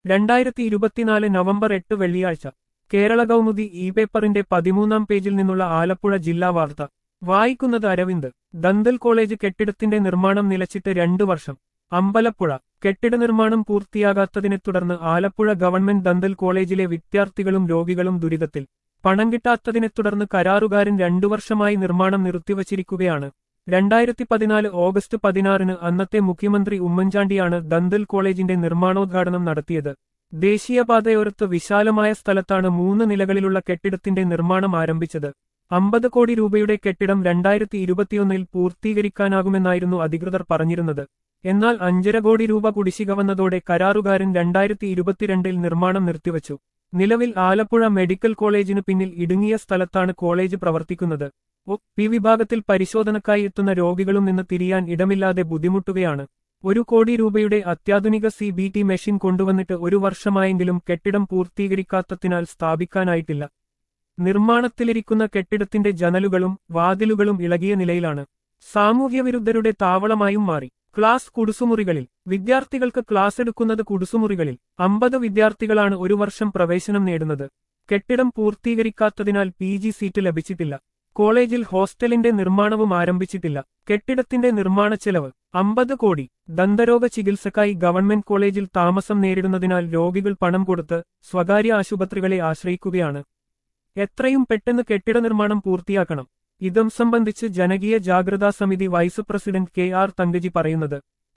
2024 November 8 വെള്ളിയാഴ്ച Kerala Kaumudi E പേപ്പറിന്റെ 13-ാം പേജിൽ നിന്നുള്ള ആലപ്പുഴ ജില്ലാ വാർത്ത വായിക്കുന്നത് അരവിന്ദ്. ദന്തൽ കോളേജ് കെട്ടിടത്തിന്റെ നിർമ്മാണം നിലച്ചിട്ട് 2 വർഷം. അമ്പലപ്പുഴ. കെട്ടിട നിർമ്മാണം പൂർത്തിയാകാത്തതിനെ തുടർന്ന് ആലപ്പുഴ ഗവൺമെന്റ് ദന്തൽ കോളേജിലെ വിദ്യാർത്ഥികളും രോഗികളും ദുരിതത്തിൽ. പണം കിട്ടാത്തതിനെ തുടർന്ന് കരാറുകാരൻ 2 വർഷമായി നിർമ്മാണം നിർത്തിവച്ചിരിക്കുകയാണ്. 2014 ഓഗസ്റ്റ് 16-ന് അന്നത്തെ മുഖ്യമന്ത്രി ഉമ്മൻചാണ്ടിയാണ് ദന്തൽ കോളേജിന്റെ നിർമ്മാണോദ്ഘാടനം നടത്തിയത്. ദേശീയപാതയോരത്ത് വിശാലമായ സ്ഥലത്താണ് 3 നിലകളിലുള്ള കെട്ടിടത്തിന്റെ നിർമ്മാണം ആരംഭിച്ചത്. 50 കോടി രൂപയുടെ കെട്ടിടം 2021-ൽ പൂർത്തീകരിക്കാനാകുമെന്നായിരുന്നു അധികൃതർ പറഞ്ഞിരുന്നത്. എന്നാൽ 5.5 കോടി രൂപ കുടിശ്ശിക വന്നതോടെ കരാറുകാരൻ 2022-ൽ നിർമ്മാണം നിർത്തിവച്ചു. നിലവിൽ ആലപ്പുഴ മെഡിക്കൽ കോളേജിനു പിന്നിൽ ഇടുങ്ങിയ സ്ഥലത്താണ് കോളേജ് പ്രവർത്തിക്കുന്നത്. ഒ.പി. വിഭാഗത്തിൽ പരിശോധനക്കായി എത്തുന്ന രോഗികളും നിന്ന് തിരിയാൻ ഇടമില്ലാതെ ബുദ്ധിമുട്ടുകയാണ്. 1 കോടി രൂപയുടെ അത്യാധുനിക CBT മെഷീൻ കൊണ്ടുവന്നിട്ട് 1 വർഷമായെങ്കിലും കെട്ടിടം പൂർത്തീകരിക്കാത്തതിനാൽ സ്ഥാപിക്കാനായിട്ടില്ല. നിർമ്മാണത്തിലിരിക്കുന്ന കെട്ടിടത്തിന്റെ ജനലുകളും വാതിലുകളും ഇളകിയ നിലയിലാണ്. സാമൂഹ്യവിരുദ്ധരുടെ താവളമായും മാറി. ക്ലാസ് കുടുസുമുറികളിൽ. വിദ്യാർത്ഥികൾക്ക് ക്ലാസ് എടുക്കുന്നത് കുടുസുമുറികളിൽ. 50 വിദ്യാർത്ഥികളാണ് 1 വർഷം പ്രവേശനം നേടുന്നത്. കെട്ടിടം പൂർത്തീകരിക്കാത്തതിനാൽ PG സീറ്റ് ലഭിച്ചിട്ടില്ല. കോളേജിൽ ഹോസ്റ്റലിന്റെ നിർമ്മാണവും ആരംഭിച്ചിട്ടില്ല. കെട്ടിടത്തിന്റെ നിർമ്മാണ ചെലവ് 50 കോടി. ദന്തരോഗ ചികിത്സക്കായി ഗവൺമെന്റ് കോളേജിൽ താമസം നേരിടുന്നതിനാൽ രോഗികൾ പണം കൊടുത്ത് സ്വകാര്യ ആശുപത്രികളെ ആശ്രയിക്കുകയാണ്. എത്രയും പെട്ടെന്ന് കെട്ടിട നിർമ്മാണം പൂർത്തിയാക്കണം. ഇതും സംബന്ധിച്ച് ജനകീയ ജാഗ്രതാ സമിതി വൈസ് പ്രസിഡന്റ് KR തങ്കജി പറയുന്നത്.